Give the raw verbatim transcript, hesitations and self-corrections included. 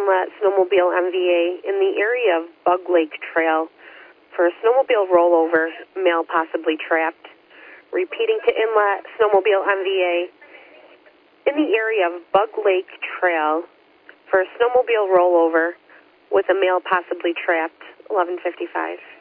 Inlet Snowmobile M V A in the area of Bug Lake Trail for a snowmobile rollover, male possibly trapped. Repeating to Inlet Snowmobile M V A in the area of Bug Lake Trail for a snowmobile rollover with a male possibly trapped, eleven fifty-five.